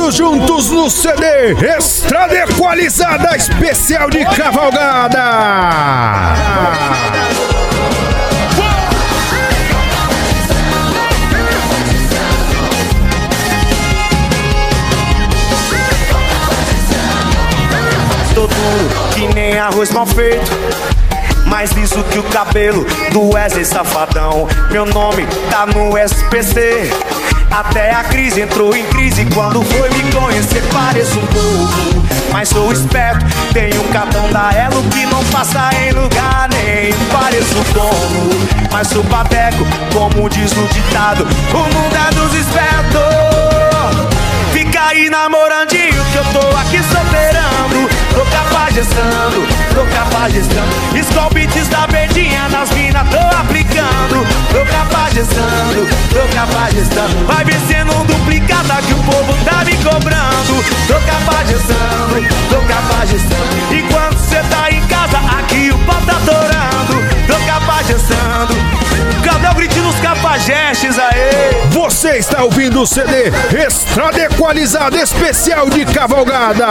Todos juntos no CD Estrada Equalizada especial de cavalgada. Tô duro que nem arroz mal feito, mais liso que o cabelo do Wesley Safadão. Meu nome tá no SPC. Até a crise entrou em crise quando foi me conhecer. Pareço um bobo, mas sou esperto. Tenho um cartão da Elo que não passa em lugar nenhum. Pareço um dono, mas sou pateco, como diz o ditado. O mundo é dos espertos. Fica aí namorandinho que eu tô aqui solteirando. Tô capagestando, tô capagestando. Skol Beats da verdinha nas minas tô aplicando. Tô capagestando, tô capagestando. Vai vencendo um duplicada que o povo tá me cobrando. Tô capagestando, tô capagestando. Enquanto cê tá em casa, aqui o pau tá torando. Tô capagestando. Cadê o gritinho dos capajestes aí? Você está ouvindo o CD Estrada Equalizada especial de cavalgada.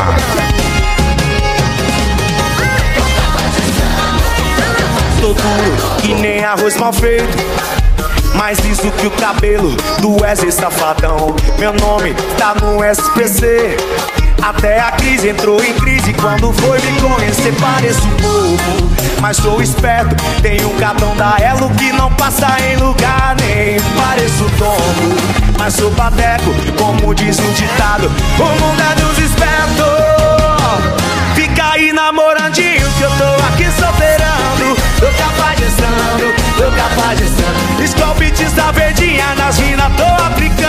Tô duro que nem arroz mal feito, mais liso que o cabelo do Wesley Safadão. Meu nome tá no SPC. Até a crise entrou em crise quando foi me conhecer. Pareço um bobo, mas sou esperto. Tenho um cartão da Elo que não passa em lugar nenhum. Pareço dono, mas sou pateco, como diz o ditado. O mundo é dos espertos. Fica aí namorandinho que eu tô aqui solteirando. Tô capagestando, tô capagestando. Skol Beats da verdinha nas minas tô aplicando.